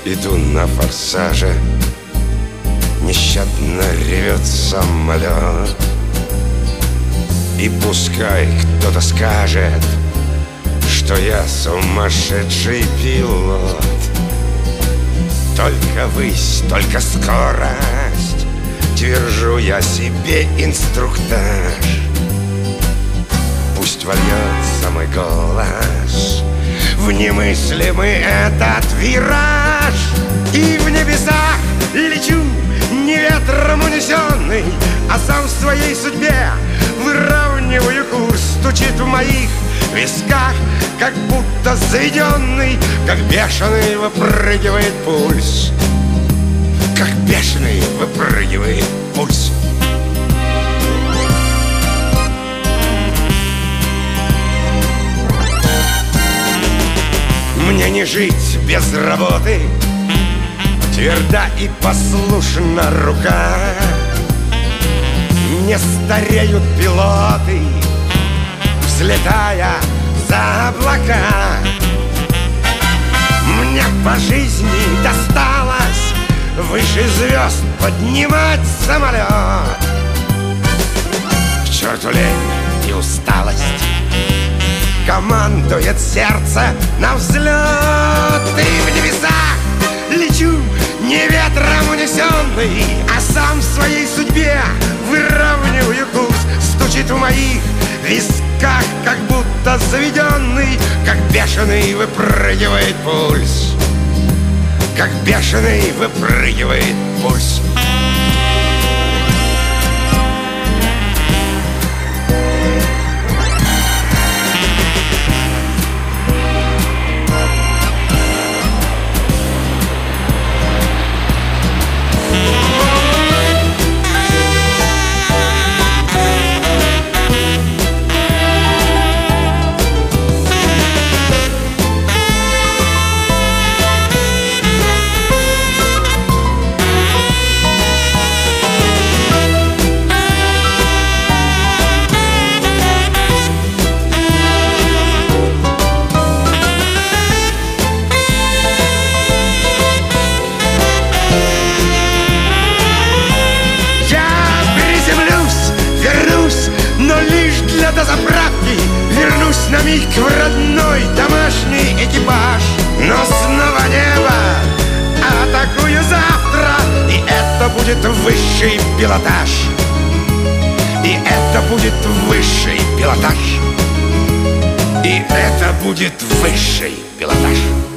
Иду на форсаже, нещадно ревет самолет. И пускай кто-то скажет, что я сумасшедший пилот. Только высь, только скорость, твержу я себе инструктаж. Пусть вольется мой голос в немыслимый этот вираж. И в небесах лечу, не ветром унесенный, а сам в своей судьбе выравниваю курс. Стучит в моих висках, как будто заведенный, как бешеный выпрыгивает пульс. Как бешеный выпрыгивает пульс. Мне не жить без работы, тверда и послушна рука. Не стареют пилоты, взлетая за облака. Мне по жизни досталось выше звезд поднимать самолет. К черту лень и усталость, командует сердце на взлет. И в небесах лечу, не ветром унесенный, а сам в своей судьбе выравниваю курс. Стучит в моих висках, как будто заведенный, как бешеный выпрыгивает пульс. Как бешеный выпрыгивает пульс. До заправки вернусь на миг в родной домашний экипаж. Но снова небо атакую завтра, и это будет высший пилотаж. И это будет высший пилотаж. И это будет высший пилотаж.